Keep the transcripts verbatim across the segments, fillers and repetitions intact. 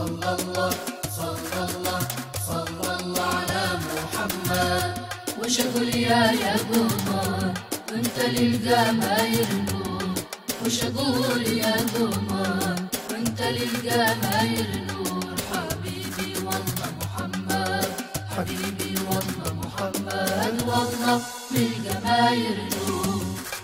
صلى الله صلى الله صلى الله على محمد. وش اقول يا يا قمر وانت للقماير نور، وش اقول يا قمر وانت للقماير نور. حبيبي والله محمد، حبيبي والله محمد، والله للقماير نور.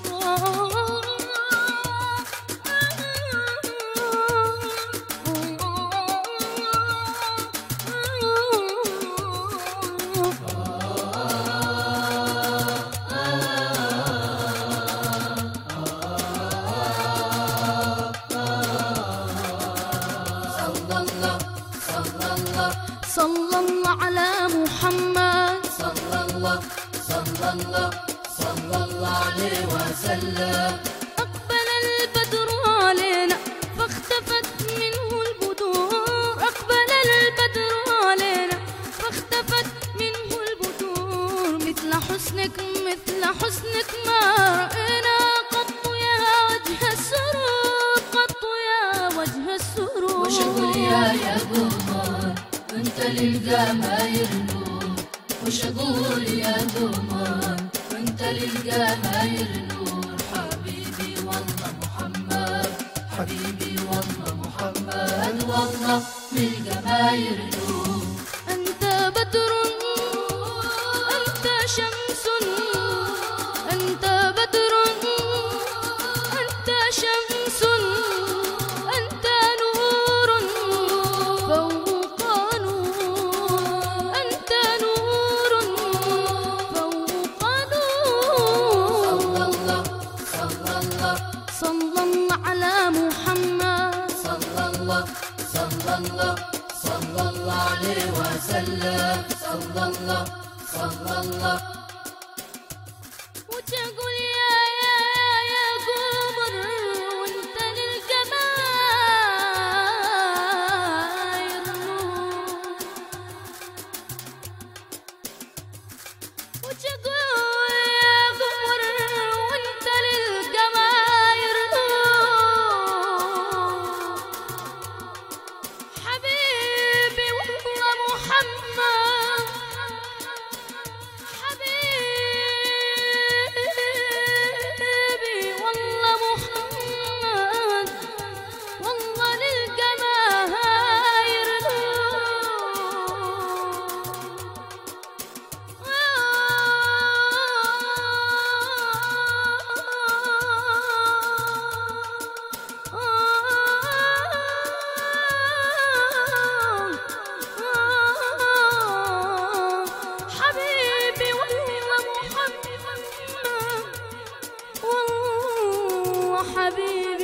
صلى الله على محمد، صلى الله صلى الله صلى الله عليه وسلم. أقبل البدر علينا فاختفت منه البدور، أقبل البدر علينا فاختفت منه البدور. مثل حسنك مثل حسنك ما رأينا قط يا وجه السرور، قط يا وجه السرور. وش اقول يا يا قمر وانت للقماير نور، وش اقول يا قمر وانت للقماير نور. حبيبي والله محمد، حبيبي والله محمد، والله للقماير نور. أنت بدر أنت شمس، أنت بدر أنت شمس، أنت نور فوق نور، أنت نور فوق نور. صلى الله صلى الله صلى الله على محمد، صلى الله صلى الله صلى الله عليه وسلم. صلى الله صلى الله. وتقول يا يا يا قمر وانت للقماير نور، وتقول يا قمر وانت للقماير نور. حبيبي والله محمد، حبيبي والله محمد، والله للقماير حبيبي والله محمد، والله حبيبي